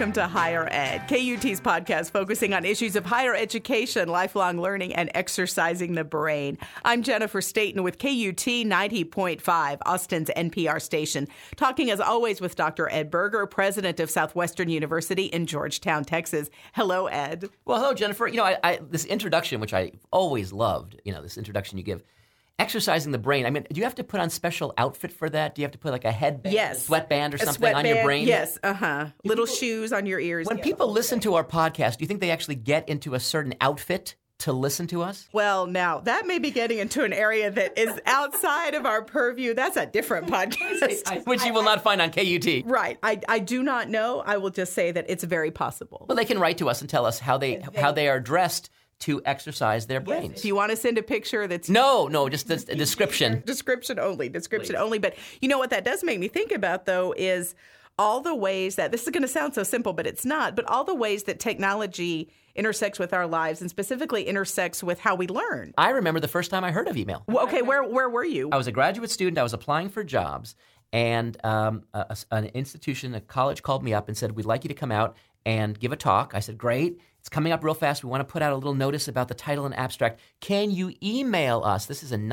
welcome to Higher Ed, KUT's podcast focusing on issues of higher education, lifelong learning, and exercising the brain. I'm Jennifer Staten with KUT 90.5, Austin's NPR station, talking as always with Dr. Ed Berger, president of Southwestern University in Georgetown, Texas. Hello, Ed. Well, hello, Jennifer. This introduction, which I always loved, this introduction you give, exercising the brain. I mean, do you have to put on special outfit for that? Do you have to put like a headband, a sweatband or something on your brain? Yes, Little shoes on your ears. When people listen to our podcast, do you think they actually get into a certain outfit to listen to us? Well, now, that may be getting into an area that is outside of our purview. That's a different podcast. Which you will not find on KUT. Right. I do not know. I will just say that it's very possible. Well, they can write to us and tell us how they are dressed to exercise their brains. If you want to send a picture that's... No, just a description. Description only. But you know what that does make me think about, though, is all the ways that... This is going to sound so simple, but it's not. But all the ways that technology intersects with our lives and specifically intersects with how we learn. I remember the first time I heard of email. Well, okay, where were you? I was a graduate student. I was applying for jobs. And an institution, a college called me up and said, we'd like you to come out and give a talk. I said, great. It's coming up real fast. We want to put out a little notice about the title and abstract. Can you email us? This is in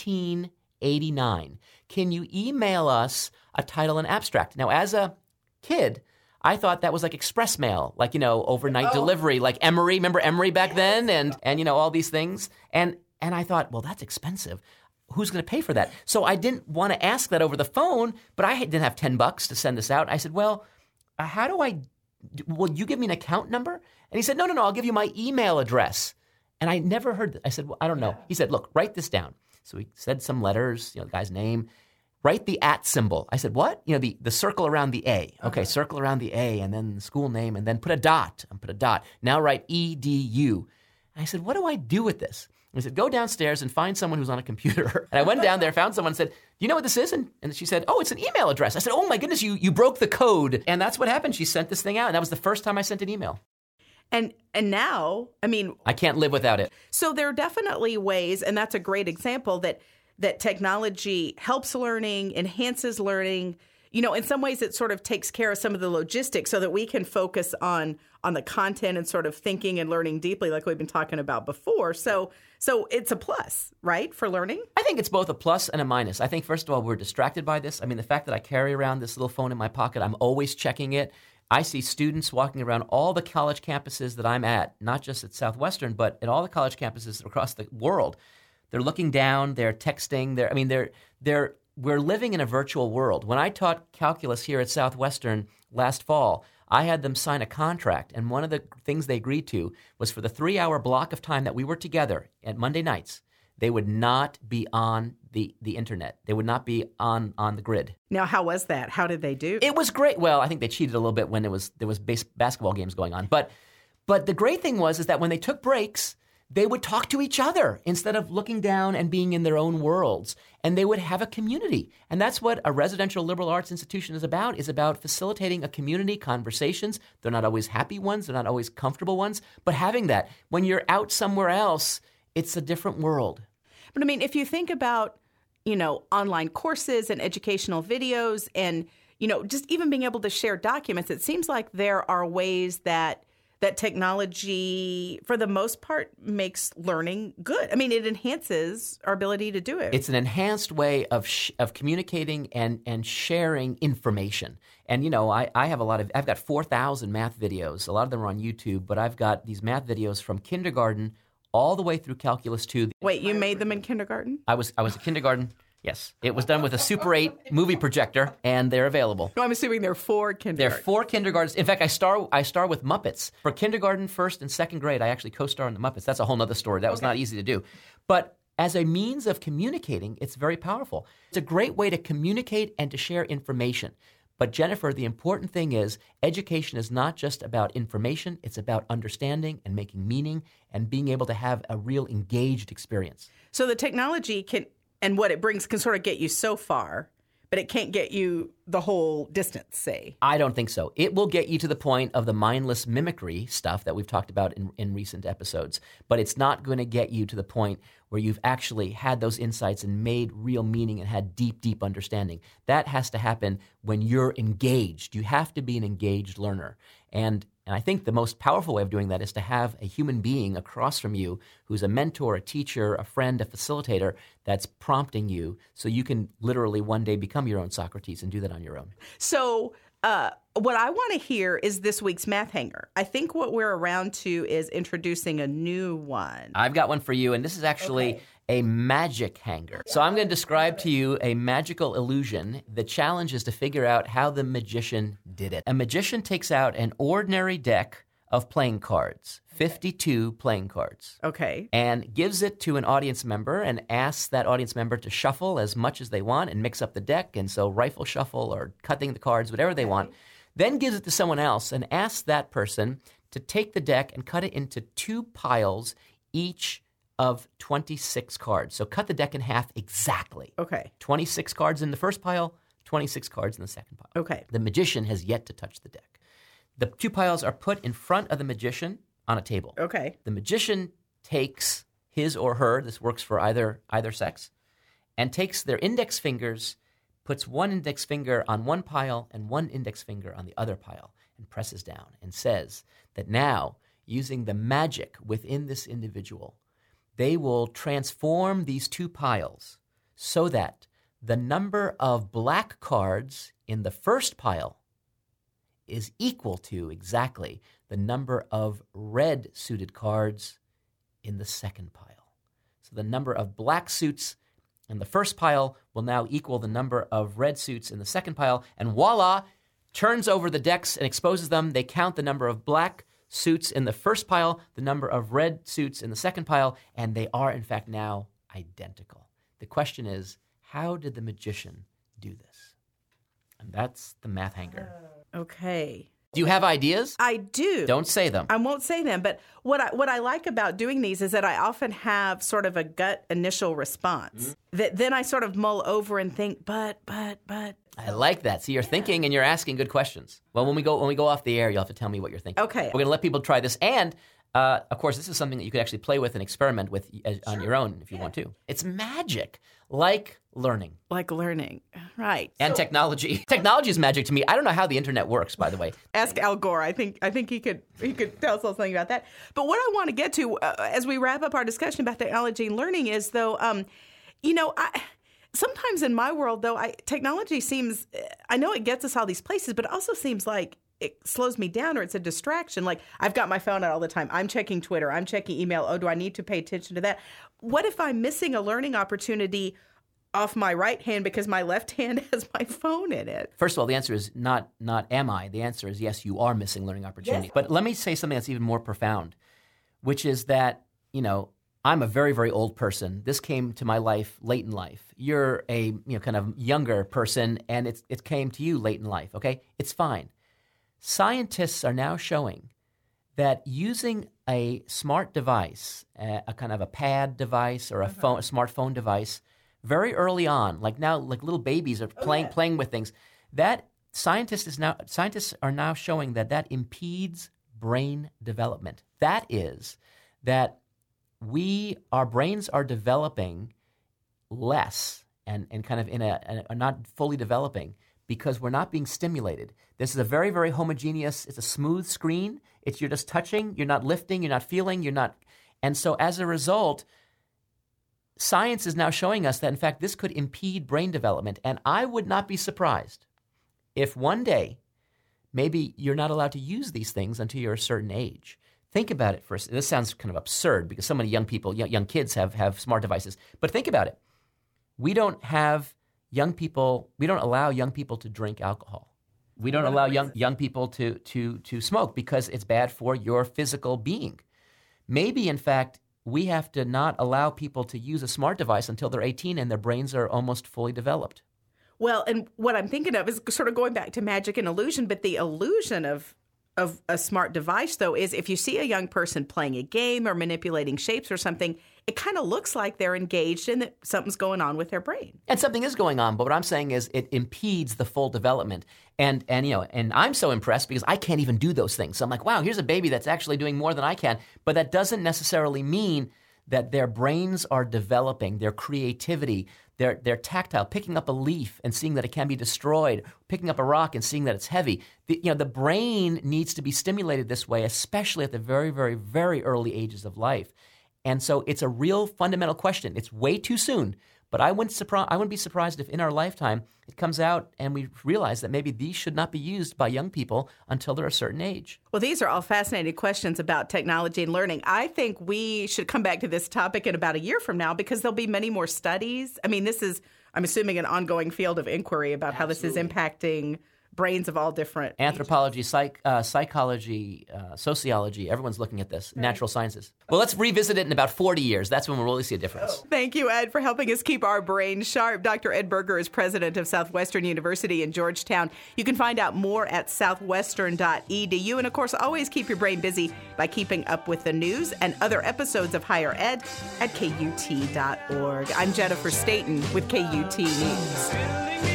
1989. Can you email us a title and abstract? Now, as a kid, I thought that was like express mail, like, overnight delivery, like Emory. Remember Emory back then? And all these things. And I thought, well, that's expensive. Who's going to pay for that? So I didn't want to ask that over the phone, but I didn't have $10 to send this out. I said, well, how do I... Will you give me an account number? And he said, no, I'll give you my email address. And I never heard that. I said, well, I don't know. He said, look, write this down. So he said some letters, the guy's name. Write the @ symbol. I said, what? the circle around the A. Okay, circle around the A, and then the school name, and then put a dot. And put a dot. Now write EDU. And I said, what do I do with this? And he said, go downstairs and find someone who's on a computer. And I went down there, found someone, and said, do you know what this is? And she said, oh, it's an email address. I said, oh my goodness, you broke the code. And that's what happened. She sent this thing out. And that was the first time I sent an email. And now, I can't live without it. So there are definitely ways, and that's a great example, that technology helps learning, enhances learning. In some ways it sort of takes care of some of the logistics so that we can focus on the content and sort of thinking and learning deeply like we've been talking about before. So it's a plus, right, for learning? I think it's both a plus and a minus. I think, first of all, we're distracted by this. The fact that I carry around this little phone in my pocket, I'm always checking it. I see students walking around all the college campuses that I'm at, not just at Southwestern, but at all the college campuses across the world. They're looking down, they're texting, we're living in a virtual world. When I taught calculus here at Southwestern last fall, I had them sign a contract, and one of the things they agreed to was for the 3-hour block of time that we were together at Monday nights, they would not be on the internet. They would not be on the grid. Now, how was that? How did they do? It was great. Well, I think they cheated a little bit when there was basketball games going on. But the great thing is that when they took breaks, they would talk to each other instead of looking down and being in their own worlds. And they would have a community. And that's what a residential liberal arts institution is about facilitating a community, conversations. They're not always happy ones. They're not always comfortable ones. But having that, when you're out somewhere else, it's a different world. But if you think about, online courses and educational videos and, just even being able to share documents, it seems like there are ways that technology, for the most part, makes learning good. it enhances our ability to do it. It's an enhanced way of communicating and sharing information. And, I have I've got 4,000 math videos. A lot of them are on YouTube, but I've got these math videos from kindergarten all the way through Calculus 2. Wait, you made them in kindergarten? I was a kindergarten. Yes. It was done with a Super 8 movie projector, and they're available. No, I'm assuming they're for kindergarten. They're for kindergartens. In fact, I star with Muppets. For kindergarten, first and second grade, I actually co-star in the Muppets. That's a whole other story. That was not easy to do. But as a means of communicating, it's very powerful. It's a great way to communicate and to share information. But Jennifer, the important thing is education is not just about information. It's about understanding and making meaning and being able to have a real engaged experience. So the technology and what it brings can sort of get you so far. but it can't get you the whole distance, say. I don't think so. It will get you to the point of the mindless mimicry stuff that we've talked about in recent episodes, but it's not going to get you to the point where you've actually had those insights and made real meaning and had deep, deep understanding. That has to happen when you're engaged. You have to be an engaged learner. And I think the most powerful way of doing that is to have a human being across from you who's a mentor, a teacher, a friend, a facilitator that's prompting you so you can literally one day become your own Socrates and do that on your own. So what I want to hear is this week's Math Hanger. I think what we're around to is introducing a new one. I've got one for you, and this is actually a magic hanger. So I'm going to describe to you a magical illusion. The challenge is to figure out how the magician did it. A magician takes out an ordinary deck of playing cards, 52 playing cards. Okay. And gives it to an audience member and asks that audience member to shuffle as much as they want and mix up the deck, and so rifle shuffle or cutting the cards, whatever they want. Then gives it to someone else and asks that person to take the deck and cut it into 2 piles, each of 26 cards. So cut the deck in half exactly. Okay. 26 cards in the first pile, 26 cards in the second pile. Okay. The magician has yet to touch the deck. The 2 piles are put in front of the magician on a table. Okay. The magician takes his or her, this works for either sex, and takes their index fingers, puts one index finger on one pile and one index finger on the other pile, and presses down and says that now, using the magic within this individual, they will transform these 2 piles so that the number of black cards in the first pile is equal to exactly the number of red suited cards in the second pile. So the number of black suits in the first pile will now equal the number of red suits in the second pile, and voila, turns over the decks and exposes them. They count the number of black suits in the first pile, the number of red suits in the second pile, and they are, in fact, now identical. The question is, how did the magician do this? And that's the Math Hanger. Okay. Do you have ideas? I do. Don't say them. I won't say them, but what I like about doing these is that I often have sort of a gut initial response that then I sort of mull over and think, but. I like that. So you're thinking and you're asking good questions. Well, when we go off the air, you'll have to tell me what you're thinking. Okay. We're going to let people try this. And, of course, this is something that you could actually play with and experiment with on your own if you want to. It's magic, like learning. Like learning. Right. And technology. Technology is magic to me. I don't know how the internet works, by the way. Ask Al Gore. I think he could tell us something about that. But what I want to get to as we wrap up our discussion about technology and learning is, though, sometimes in my world, though, technology seems, I know it gets us all these places, but it also seems like it slows me down or it's a distraction. Like, I've got my phone out all the time. I'm checking Twitter. I'm checking email. Oh, do I need to pay attention to that? What if I'm missing a learning opportunity off my right hand because my left hand has my phone in it? First of all, the answer is not am I. The answer is yes, you are missing learning opportunity. Yes. But let me say something that's even more profound, which is that, I'm a very, very old person. This came to my life late in life. You're a kind of younger person, and it came to you late in life, okay? It's fine. Scientists are now showing that using a smart device, a kind of a pad device or a smartphone device, very early on, like little babies are playing with things, that scientists are now showing that impedes brain development. That is that our brains are developing less and kind of in a not fully developing because we're not being stimulated. This is a very, very homogeneous, it's a smooth screen. You're just touching, you're not lifting, you're not feeling, and so as a result, science is now showing us that, in fact, this could impede brain development. And I would not be surprised if one day maybe you're not allowed to use these things until you're a certain age. Think about it first. This sounds kind of absurd because so many young people, young kids have smart devices. But think about it. We don't allow young people to drink alcohol. We don't allow young people to smoke because it's bad for your physical being. Maybe, in fact, we have to not allow people to use a smart device until they're 18 and their brains are almost fully developed. Well, and what I'm thinking of is sort of going back to magic and illusion, but the illusion of of a smart device, though, is if you see a young person playing a game or manipulating shapes or something, it kind of looks like they're engaged and that something's going on with their brain. And something is going on, but what I'm saying is it impedes the full development. And I'm so impressed because I can't even do those things. So I'm like, wow, here's a baby that's actually doing more than I can. But that doesn't necessarily mean that their brains are developing, their creativity, their tactile, picking up a leaf and seeing that it can be destroyed, picking up a rock and seeing that it's heavy. The brain needs to be stimulated this way, especially at the very, very, very early ages of life. And so it's a real fundamental question. It's way too soon, but I wouldn't be surprised if in our lifetime it comes out and we realize that maybe these should not be used by young people until they're a certain age. Well, these are all fascinating questions about technology and learning. I think we should come back to this topic in about a year from now because there'll be many more studies. I mean, this is, I'm assuming, an ongoing field of inquiry about how this is impacting brains of all different anthropology, psychology, sociology. Everyone's looking at this. Right. Natural sciences. Well, let's revisit it in about 40 years. That's when we'll really see a difference. Thank you, Ed, for helping us keep our brains sharp. Dr. Ed Berger is president of Southwestern University in Georgetown. You can find out more at southwestern.edu. And, of course, always keep your brain busy by keeping up with the news and other episodes of Higher Ed at KUT.org. I'm Jennifer Staten with KUT News.